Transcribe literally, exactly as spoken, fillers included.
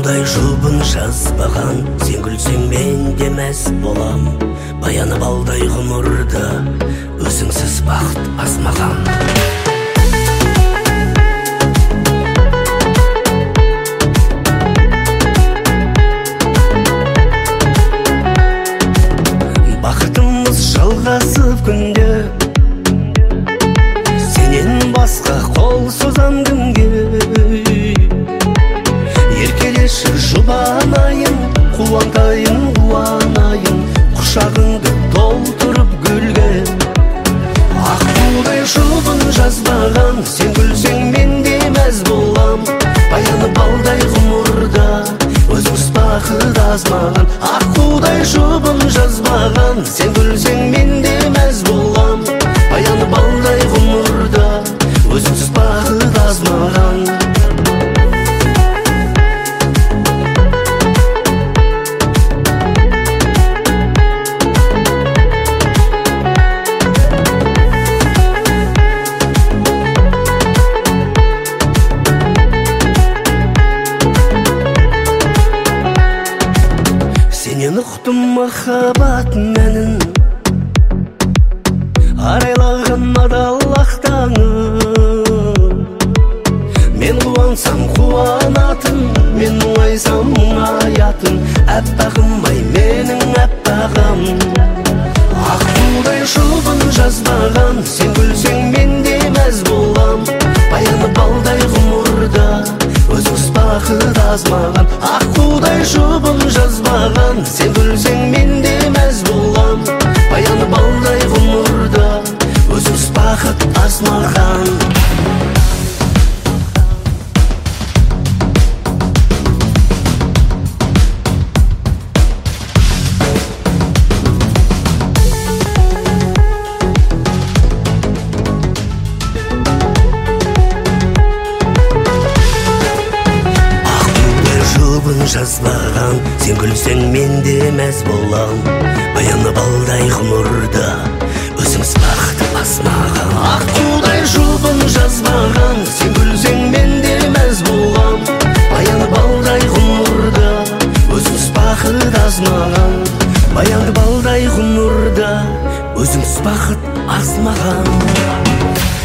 Аққудай жұбын жазбаған, сен күлсең мен де мәз болам. Баяны балдай ғұмырды, өзіңсіз бақыт азмаған. Бақытымыз жалғасып күнде, сенен басқа қол созам кімге. Еркелеші жұбанайын, қуантайын, қуанайын, құшағыңды толтырып гүлге. Аққудай жұбын жазбаған, сен күлсең мен де мәз болам. Баяны балдай ғұмырда, өзіңіз бақыт азмаған. Аққудай жұбын жазбаған, сен күлсең мен де мәз болам. Баяны балдай ғұмырда, өзіңіз бақыт азмаған. Сенен ұқтым махаббат мәнін, арайлаған адал ақтаңы. Мен қуансам қуанатын, мен мұңайсам мұңаятын, әппағым-ай менің әппағым. Аққудай жұбын жазбаған, сен күлсең мен де мәз болам. Баяны балдай ғұмырда, өзіңіз бақыт азмаған. Аққудай жұбын жазбаған, сен күлсең мен де мәз болам. Баяны балдай ғұмырда, өзіңіз бақыт азмаған. Жазбаған, сен күлсең мен де мәз болам. Баяны балдай ғұмырда, өзіңіз бақыт азмаған. Аққудай жұбын жазбаған, сен күлсең мен де мәз болам. Баяны балдай ғұмырда, өзіңіз бақыт азмаған. Баяны балдай ғұмырда, өзіңіз бақыт азмаған.